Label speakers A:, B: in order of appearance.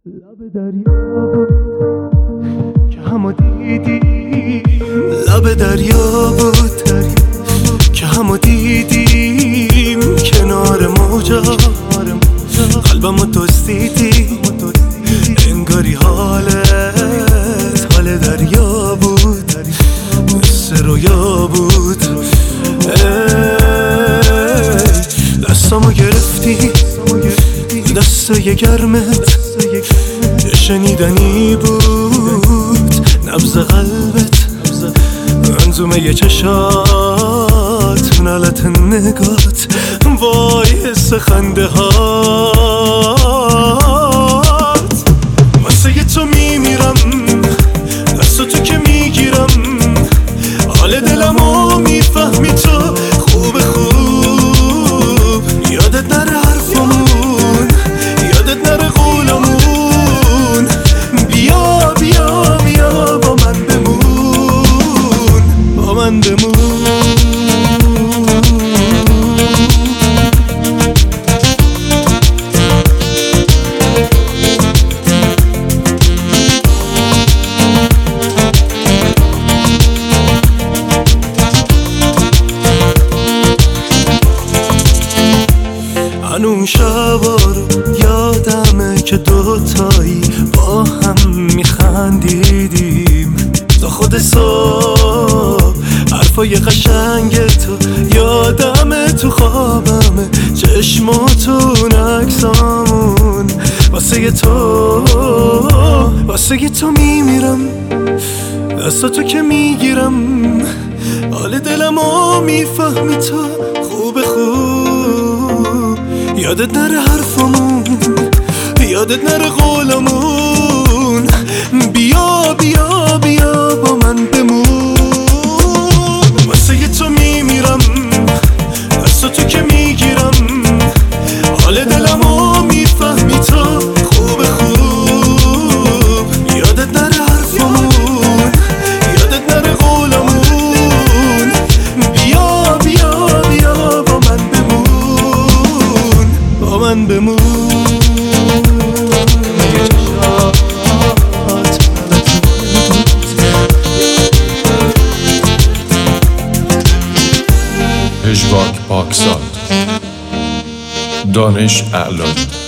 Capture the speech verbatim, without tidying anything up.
A: لب دریا بود که همو دیدیم، لب دریا بود که همو دیدیم، کنار موجا قلبمو دزدیدی، انگاری حالت حال دریا بود، مثل رویا بود. ای دستامو گرفتی، دستای گرمت یه شنیدنی بود، نبض قلبت، منظومه یه چشات، نالت نگات، وای حس خنده هات. واسه تو میمیرم، دست تو که میگیرم، حال دلمو میفهمی تو خوب خوب. یادت نره حرفمون، یادت نره قولمون، بیا بیا بیا با من بمون، با من بمون. اون شبا رو یادمه که دوتایی با هم میخندیدیم تا خود صبح. حرفای قشنگ تو یادمه، تو خوابمه چشماتون عکسامون. واسه تو واسه تو میمیرم، دستاتو که میگیرم، حال دلمو میفهمی تو خوب خوب. یادت نره حرفمون، یادت نره قولمون، بیا بیا بیا با من بمون. واسه تو میمیرم، دستاتو که میگیرم، حال دلمو میفهمی تو خوب خوب. یادت نره حرفمون، یادت نره قولمون، بیا بیا بیا با من بمون، با من بمون.
B: پژواک پاکزاد، دانش اعلانی.